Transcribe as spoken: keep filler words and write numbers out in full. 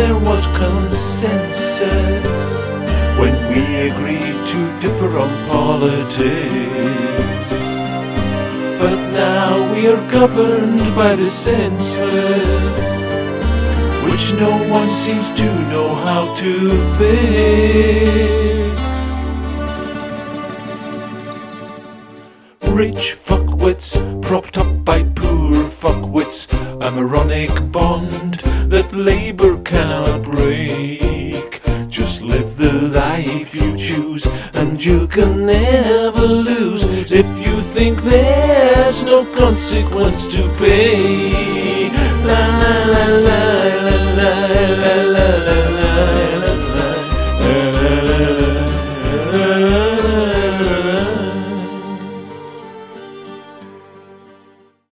there was consensus when we agreed to differ on politics. But now we are governed by the census, which no one seems to know how to fix. Rich fuckwits propped up by poor fuckwits, a moronic bond that Labour cannot break. Just live the life you choose and you can never lose if you think there's no consequence to pay.